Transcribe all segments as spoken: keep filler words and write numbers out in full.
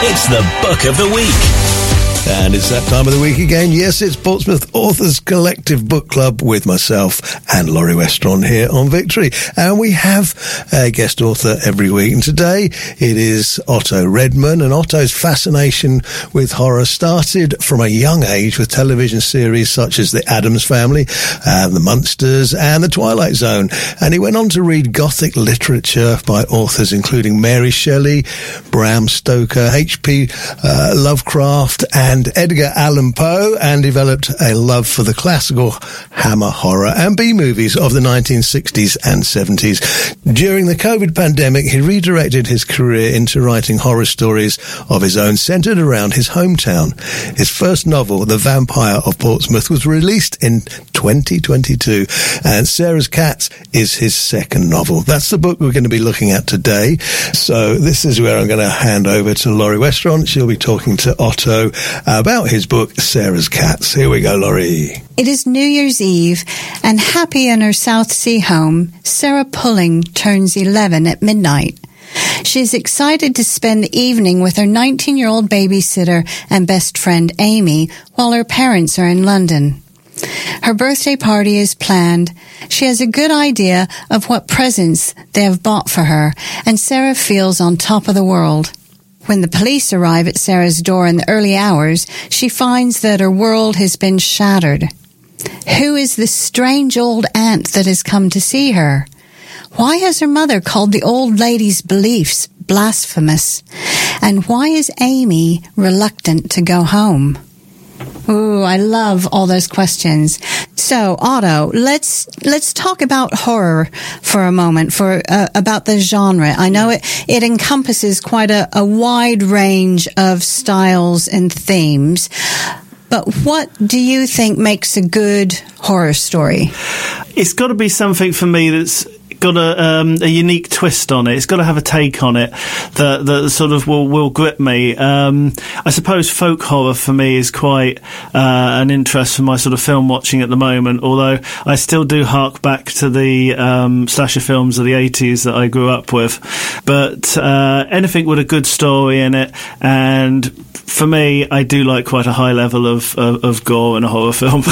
It's the Book of the Week. And it's that time of the week again. Yes, it's Portsmouth Authors Collective Book Club with myself and Laurie Westron here on Victory. And we have a guest author every week. And today it is Otto Redman. And Otto's fascination with horror started from a young age with television series such as The Addams Family, and The Munsters and The Twilight Zone. And he went on to read Gothic literature by authors including Mary Shelley, Bram Stoker, H P Uh, Lovecraft, and and Edgar Allan Poe, and developed a love for the classical Hammer horror and B-movies of the nineteen sixties and seventies. During the COVID pandemic, he redirected his career into writing horror stories of his own centred around his hometown. His first novel, The Vampire of Portsmouth, was released in twenty twenty-two, and Sarah's Cats is his second novel. That's the book we're going to be looking at today. So this is where I'm going to hand over to Laurie Westron. She'll be talking to Otto about his book, Sarah's Cats. Here we go, Laurie. It is New Year's Eve, and happy in her South Sea home, Sarah Pulling turns eleven at midnight. She is excited to spend the evening with her nineteen-year-old babysitter and best friend Amy while her parents are in London. Her birthday party is planned. She has a good idea of what presents they have bought for her, and Sarah feels on top of the world. When the police arrive at Sarah's door in the early hours, she finds that her world has been shattered. Who is this strange old aunt that has come to see her? Why has her mother called the old lady's beliefs blasphemous? And why is Amy reluctant to go home? Ooh, I love all those questions. So, Otto, let's let's talk about horror for a moment, for uh, about the genre. I know it it encompasses quite a, a wide range of styles and themes. But what do you think makes a good horror story? It's got to be something for me that's got a, um, a unique twist on it. It's got to have a take on it that, that sort of will, will grip me. Um, I suppose folk horror for me is quite uh, an interest for my sort of film watching at the moment, although I still do hark back to the um, slasher films of the eighties that I grew up with. But uh, anything with a good story in it, and for me, I do like quite a high level of, of, of gore in a horror film.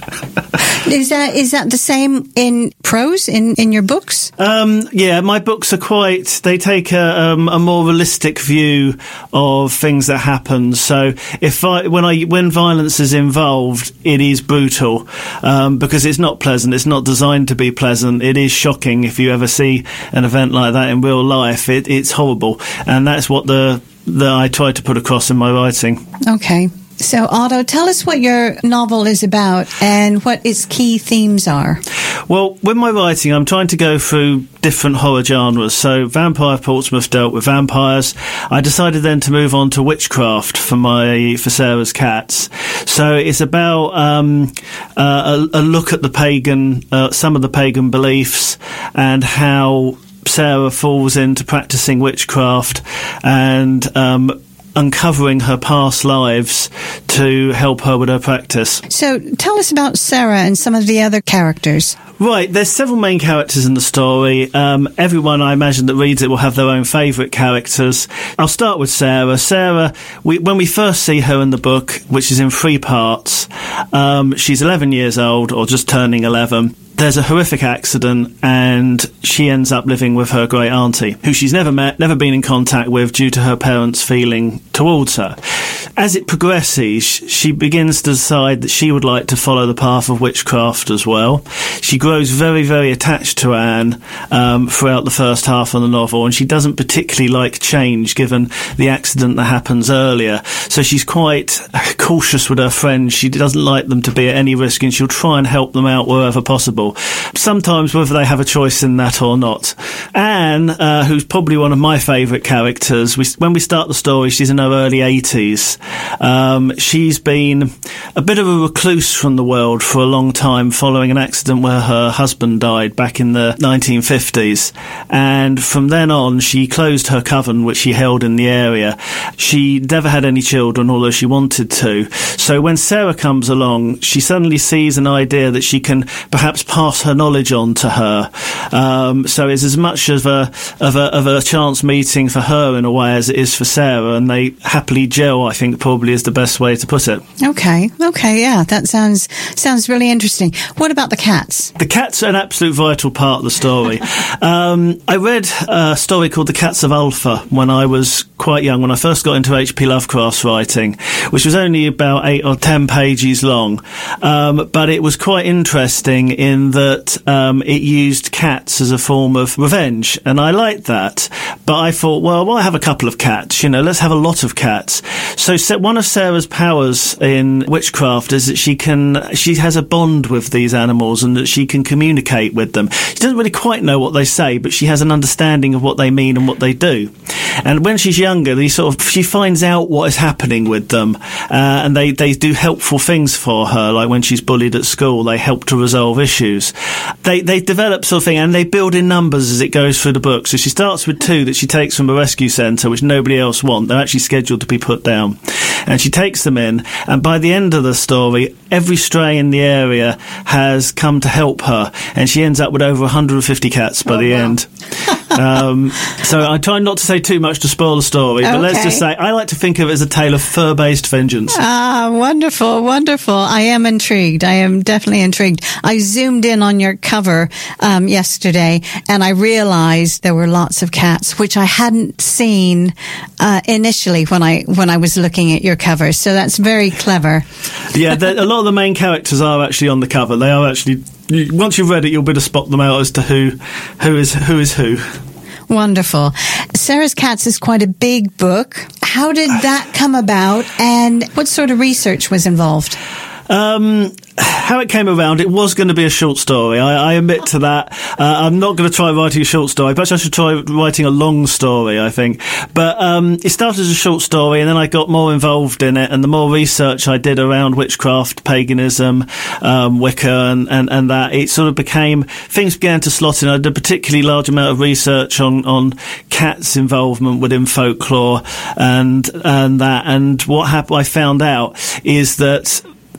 Is that is that the same in prose, in, in your books? Um, yeah, my books are quite, they take a, um, a more realistic view of things that happen. So if I, when I, when violence is involved, it is brutal, um, because it's not pleasant. It's not designed to be pleasant. It is shocking. If you ever see an event like that in real life, it, it's horrible. And that's what the, the, I try to put across in my writing. Okay. So, Otto, tell us what your novel is about and what its key themes are. Well, with my writing, I'm trying to go through different horror genres. So, Vampire Portsmouth dealt with vampires. I decided then to move on to witchcraft for my for Sarah's Cats. So, it's about um, uh, a, a look at the pagan, uh, some of the pagan beliefs, and how Sarah falls into practicing witchcraft and um, uncovering her past lives to help her with her practice. So tell us about Sarah and some of the other characters. Right, there's several main characters in the story. Um, everyone, I imagine, that reads it will have their own favourite characters. I'll start with Sarah. Sarah, we, when we first see her in the book, which is in three parts, um, she's eleven years old, or just turning eleven. There's a horrific accident, and she ends up living with her great auntie, who she's never met, never been in contact with due to her parents' feeling towards her. As it progresses, she begins to decide that she would like to follow the path of witchcraft as well. She grows very, very attached to Anne um, throughout the first half of the novel, and she doesn't particularly like change given the accident that happens earlier. So she's quite cautious with her friends. She doesn't like them to be at any risk, and she'll try and help them out wherever possible. Sometimes whether they have a choice in that or not. Anne, uh, who's probably one of my favourite characters, we, when we start the story, she's in her early eighties. Um, she's been a bit of a recluse from the world for a long time following an accident where her husband died back in the nineteen fifties. And from then on, she closed her coven, which she held in the area. She never had any children, although she wanted to. So when Sarah comes along, she suddenly sees an idea that she can perhaps pass her knowledge on to her. Um, so it's as much of a, of a of a chance meeting for her in a way as it is for Sarah, and they happily gel, I think probably is the best way to put it. Okay, okay, yeah, that sounds sounds really interesting. What about the cats? The cats are an absolute vital part of the story. um, I read a story called The Cats of Ulpha when I was quite young, when I first got into H P Lovecraft's writing, which was only about eight or ten pages long, um, but it was quite interesting in that um, it used cats as a form of revenge, and I liked that. But I thought, well, why have a couple of cats? You know, let's have a lot of cats. So one of Sarah's powers in witchcraft is that she can, she has a bond with these animals and that she can communicate with them. She doesn't really quite know what they say, but she has an understanding of what they mean and what they do. And when she's younger, they sort of, she finds out what is happening with them, uh, and they, they do helpful things for her, like when she's bullied at school, they help to resolve issues. They they develop sort of thing, and they build in numbers as it goes through the book. So she starts with two that she takes from a rescue centre, which nobody else wants. They're actually scheduled to be put down. And she takes them in, and by the end of the story, every stray in the area has come to help her, and she ends up with over one hundred fifty cats by oh, the wow. end. um, so I try not to say too much to spoil the story, but okay. let's just say I like to think of it as a tale of fur-based vengeance. Ah, wonderful, wonderful. I am intrigued. I am definitely intrigued. I zoomed in on your cover um, yesterday, and I realized there were lots of cats, which I hadn't seen uh, initially when I when I was looking at your cover. So that's very clever. Yeah, a lot of the main characters are actually on the cover. They are actually... Once you've read it, you'll be able to spot them out as to who who is who is who. Wonderful. Sarah's Cats is quite a big book. How did that come about, and what sort of research was involved? Um, how it came around, it was going to be a short story. I, I admit to that. Uh, I'm not going to try writing a short story. Perhaps I should try writing a long story, I think. But um, it started as a short story, and then I got more involved in it, and the more research I did around witchcraft, paganism, um, Wicca, and, and, and that, it sort of became, things began to slot in. I did a particularly large amount of research on, on cats' involvement within folklore and, and that. And what happened, I found out, is that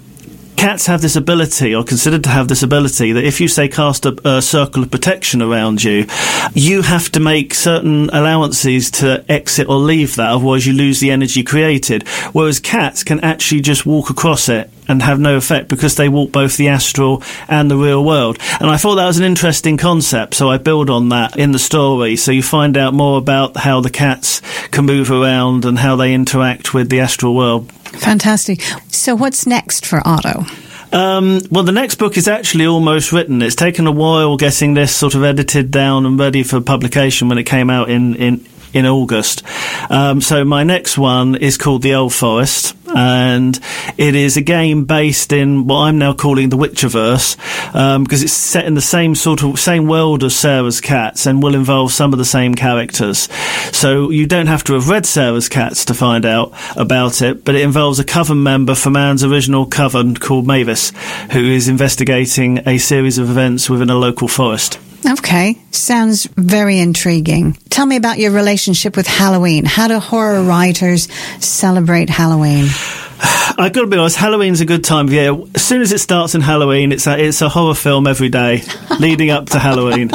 cats have this ability, or considered to have this ability, that if you, say, cast a, a circle of protection around you, you have to make certain allowances to exit or leave that, otherwise you lose the energy created. Whereas cats can actually just walk across it and have no effect, because they walk both the astral and the real world. And I thought that was an interesting concept, so I build on that in the story. So you find out more about how the cats can move around and how they interact with the astral world. Fantastic. So what's next for Otto? Um, well, the next book is actually almost written. It's taken a while getting this sort of edited down and ready for publication when it came out in, in, in August. Um, so my next one is called The Old Forest, and it is a game based in what I'm now calling the Witcherverse, um, because it's set in the same sort of same world as Sarah's Cats and will involve some of the same characters. So you don't have to have read Sarah's Cats to find out about it, but it involves a coven member from Anne's original coven called Mavis, who is investigating a series of events within a local forest. Okay, sounds very intriguing. Tell me about your relationship with Halloween. How do horror writers celebrate Halloween? I've got to be honest, Halloween's a good time of year. As soon as it starts in Halloween, it's a, it's a horror film every day leading up to Halloween.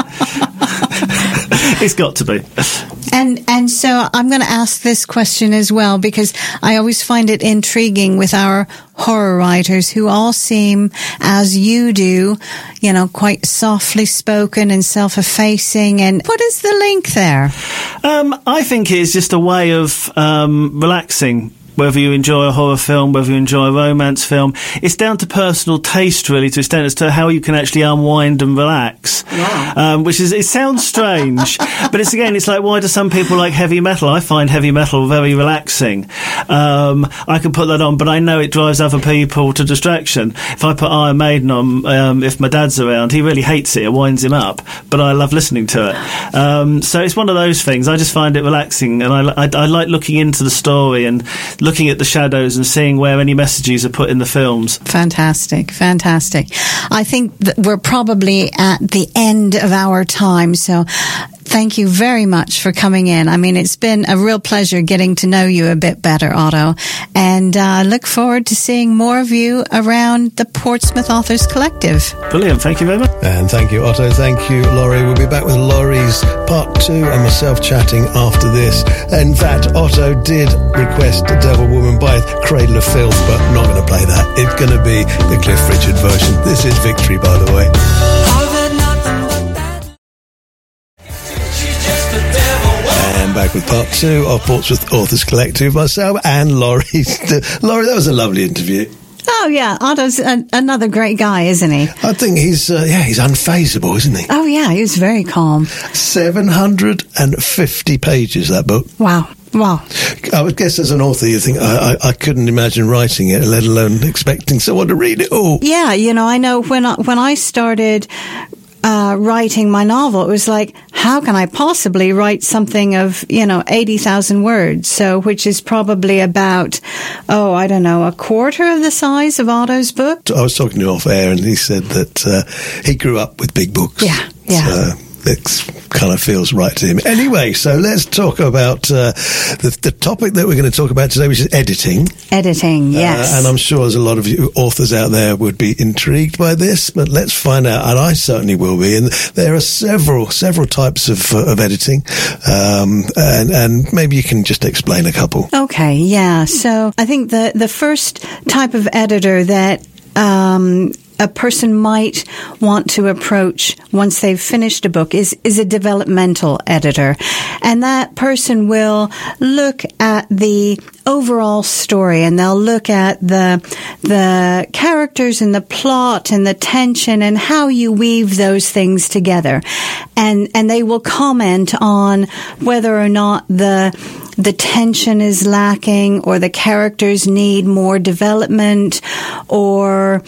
It's got to be. And and so I'm going to ask this question as well, because I always find it intriguing with our horror writers who all seem, as you do, you know, quite softly spoken and self-effacing. And what is the link there? Um, I think it's just a way of um, relaxing. Whether you enjoy a horror film, whether you enjoy a romance film, it's down to personal taste, really, to extent as to how you can actually unwind and relax. Wow. Um, which is, it sounds strange, but it's again, it's like, why do some people like heavy metal? I find heavy metal very relaxing. Um, I can put that on, but I know it drives other people to distraction. If I put Iron Maiden on, um, if my dad's around, he really hates it. It winds him up, but I love listening to it. Um, so it's one of those things. I just find it relaxing, and I, I, I like looking into the story and looking at the shadows and seeing where any messages are put in the films. Fantastic, fantastic. I think that we're probably at the end of our time, so thank you very much for coming in. I mean, it's been a real pleasure getting to know you a bit better, Otto, and I uh, look forward to seeing more of you around the Portsmouth Authors Collective. Brilliant. Thank you very much. And thank you, Otto. Thank you, Laurie. We'll be back with Laurie's part two and myself chatting after this. In fact, Otto did request Devil Woman by Cradle of Filth, but I'm not going to play that. It's going to be the Cliff Richard version. This is Victory, by the way. And back with part two of Portsmouth Authors Collective, myself and Laurie. Laurie, that was a lovely interview. Oh, yeah. Otto's a, another great guy, isn't he? I think he's, uh, yeah, he's unfazable, isn't he? Oh, yeah, he was very calm. seven hundred fifty pages, that book. Wow. Wow. I would guess as an author, you think, I, I, I couldn't imagine writing it, let alone expecting someone to read it all. Yeah, you know, I know when I, when I started uh, writing my novel, it was like, how can I possibly write something of, you know, eighty thousand words? So, which is probably about, oh, I don't know, a quarter of the size of Otto's book. I was talking to him off air and he said that uh, he grew up with big books. Yeah, yeah. So it kind of feels right to him. Anyway, so let's talk about uh, the, the topic that we're going to talk about today, which is editing. Editing, yes. Uh, and I'm sure there's a lot of you authors out there would be intrigued by this, but let's find out, and I certainly will be. And there are several, several types of, uh, of editing, um, and, and maybe you can just explain a couple. Okay, yeah. So I think the, the first type of editor that um, a person might want to approach once they've finished a book is, is a developmental editor. And that person will look at the overall story and they'll look at the, the characters and the plot and the tension and how you weave those things together. And, and they will comment on whether or not the, the tension is lacking or the characters need more development or,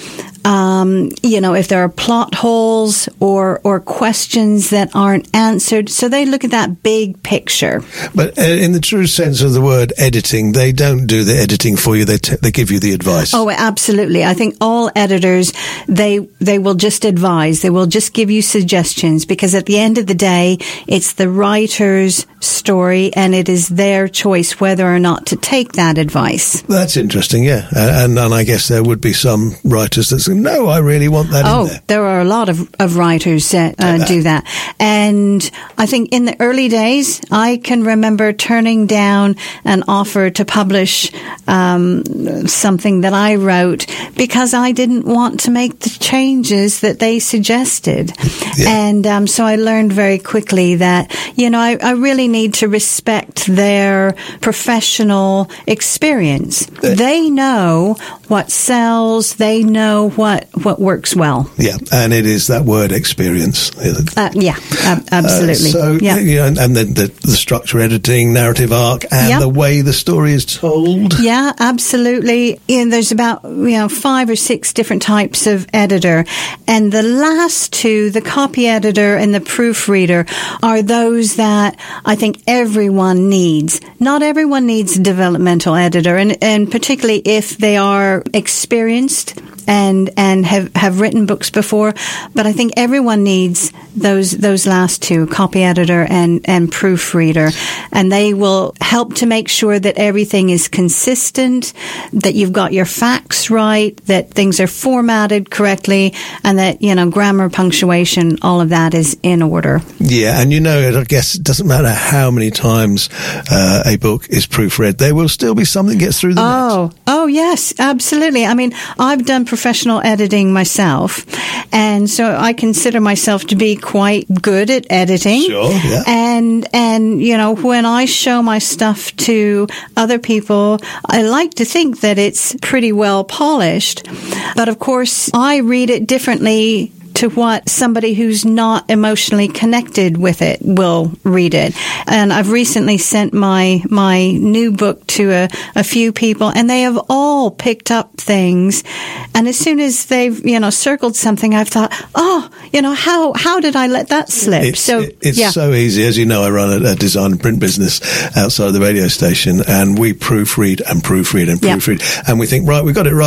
um, you know, if there are plot holes or, or questions that aren't answered. So they look at that big picture. But uh, in the true sense of the word editing, they don't do the editing for you. They t- they give you the advice. Oh, absolutely. I think all editors, they, they will just advise. They will just give you suggestions because at the end of the day, it's the writer's story and it is their choice whether or not to take that advice. That's interesting, yeah. And, and I guess there would be some writers that say, no, I really want that oh, in there. Oh, there are a lot of, of writers that uh, that. do that. And I think in the early days, I can remember turning down an offer to publish um, something that I wrote because I didn't want to make the changes that they suggested. Yeah. And um, so I learned very quickly that, you know, I, I really need to respect their professional experience. Uh, they know what sells. They know what, what works well. Yeah, and it is that word experience. Uh, yeah, uh, absolutely. Uh, so, yeah. you know, and, and then the, the structure editing, narrative arc, and yep. the way the story is told. Yeah, absolutely. And there's about, you know, five or six different types of editor. And the last two, the copy editor and the proofreader, are those that I think everyone needs. Not everyone needs a developmental editor, and, and particularly if they are experienced and and have, have written books before. But I think everyone needs those those last two, copy editor and, and proofreader. And they will help to make sure that everything is consistent, that you've got your facts right, that things are formatted correctly, and that, you know, grammar, punctuation, all of that is in order. Yeah, and you know, I guess it doesn't matter how many times uh, a book is proofread, there will still be something that gets through the oh, net. Oh, yes, absolutely. I mean, I've done professional editing myself, and so I consider myself to be quite good at editing. Sure, yeah. And, and, you know, when I show my stuff to other people, I like to think that it's pretty well polished. But of course, I read it differently to what somebody who's not emotionally connected with it will read it. And I've recently sent my my new book to a, a few people, and they have all picked up things. And as soon as they've, you know, circled something, I've thought, oh, you know, how how did I let that slip? It's, so it's yeah. so easy. As you know, I run a, a design and print business outside the radio station, and we proofread and proofread and proofread. Yeah. And we think, right, we got it right.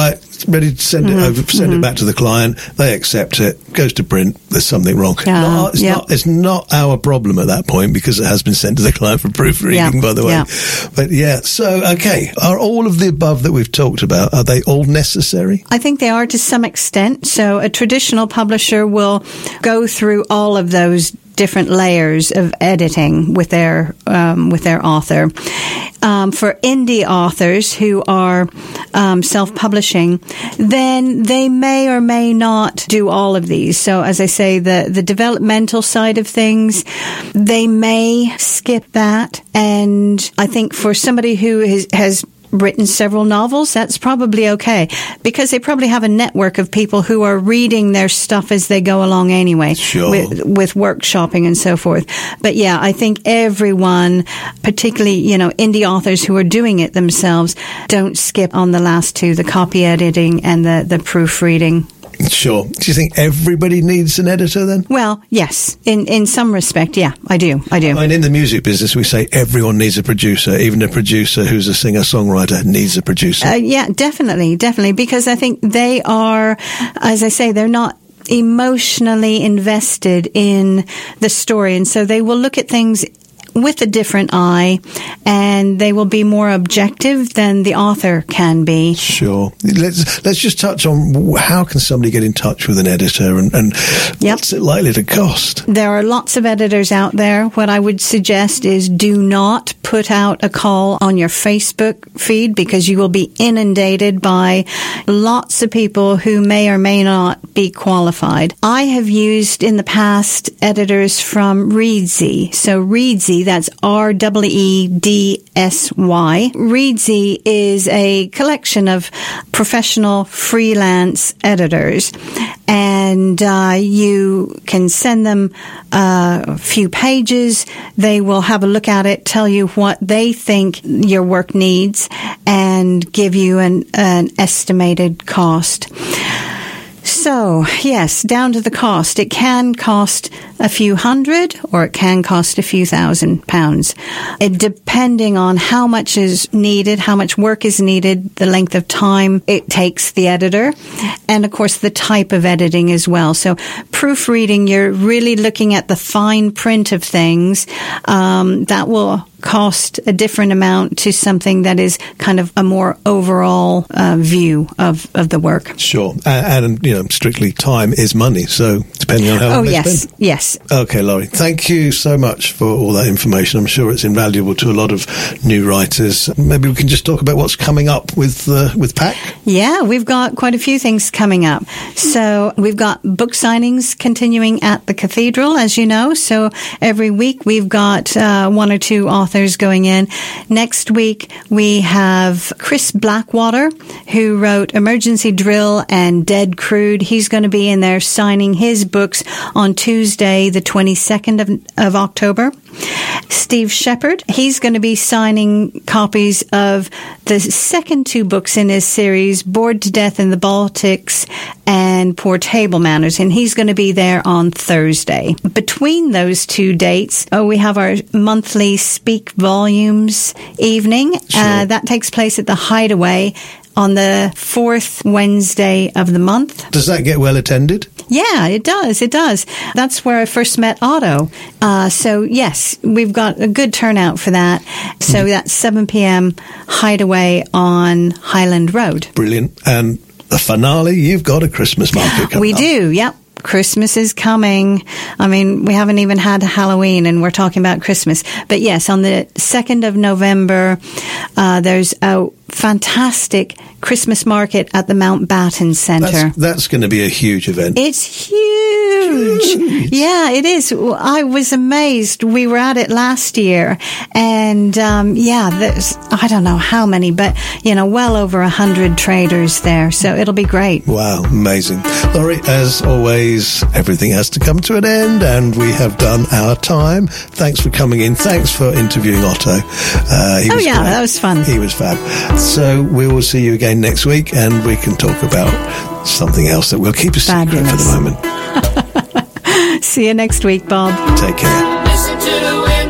ready to send mm-hmm. it over, send mm-hmm. it back to the client. They accept it, goes to print. There's something wrong. Yeah. No, it's, yep. not, it's not our problem at that point because it has been sent to the client for proofreading, yep. by the way. Yep. But yeah, so, okay. Are all of the above that we've talked about, are they all necessary? I think they are to some extent. So a traditional publisher will go through all of those different layers of editing with their um, with their author. Um, for indie authors who are um, self-publishing, then they may or may not do all of these. So, as I say, the the developmental side of things, they may skip that. And I think for somebody who has, has written several novels, that's probably okay because they probably have a network of people who are reading their stuff as they go along anyway, sure. with, with workshopping and so forth. But yeah, I think everyone, particularly, you know, indie authors who are doing it themselves, don't skip on the last two, the copy editing and the, the proofreading. Sure. Do you think everybody needs an editor then? Well, yes. In in some respect, yeah, I do. I do. I mean, in the music business, we say everyone needs a producer. Even a producer who's a singer-songwriter needs a producer. Uh, yeah, definitely, definitely. Because I think they are, as I say, they're not emotionally invested in the story. And so they will look at things with a different eye, and they will be more objective than the author can be. Sure. Let's let's just touch on how can somebody get in touch with an editor, and, and yep. what's it likely to cost? There are lots of editors out there. What I would suggest is do not put out a call on your Facebook feed because you will be inundated by lots of people who may or may not be qualified. I have used in the past editors from Reedsy. So Reedsy, that's R E E D S Y. Reedsy is a collection of professional freelance editors, and uh, you can send them uh, a few pages. They will have a look at it, tell you what they think your work needs, and give you an, an estimated cost. So, yes, down to the cost. It can cost a few hundred or it can cost a few thousand pounds. It, depending on how much is needed, how much work is needed, the length of time it takes the editor, and, of course, the type of editing as well. So, proofreading, you're really looking at the fine print of things. Um, that will cost a different amount to something that is kind of a more overall uh, view of, of the work. Sure. And, and, you know, strictly time is money, so depending on how long oh, they yes, spend. yes. Okay, Laurie, thank you so much for all that information. I'm sure it's invaluable to a lot of new writers. Maybe we can just talk about what's coming up with uh, with P A C. Yeah, we've got quite a few things coming up. So we've got book signings continuing at the Cathedral, as you know. So every week we've got uh, one or two authors going in. Next week, we have Chris Blackwater, who wrote Emergency Drill and Dead Crude. He's going to be in there signing his books on Tuesday, the twenty-second of, of October. Steve Shepard, he's going to be signing copies of the second two books in his series, Bored to Death in the Baltics and Poor Table Manners, and he's going to be there on Thursday. Between those two dates, oh, we have our monthly Speak Volumes evening. Sure. Uh, that takes place at the Hideaway on the fourth Wednesday of the month. Does that get well attended? Yeah, it does. It does. That's where I first met Otto. Uh, so, yes, we've got a good turnout for that. So mm-hmm. that's seven p.m. Hideaway on Highland Road. Brilliant. And the finale, you've got a Christmas market coming We up. do, yep. Christmas is coming. I mean, we haven't even had Halloween and we're talking about Christmas. But yes, on the second of November, uh, there's a fantastic Christmas market at the Mountbatten Centre. That's, that's going to be a huge event. It's huge. huge. Yeah, it is. I was amazed. We were at it last year, and um, yeah, there's I don't know how many, but you know, well over a hundred traders there. So it'll be great. Wow, amazing, Laurie. As always, everything has to come to an end, and we have done our time. Thanks for coming in. Thanks for interviewing Otto. Uh, he oh was yeah, great. that was fun. He was fab. So we will see you again next week, and we can talk about something else that will keep a secret for the moment. See you next week, Bob. Take care. Listen to the wind.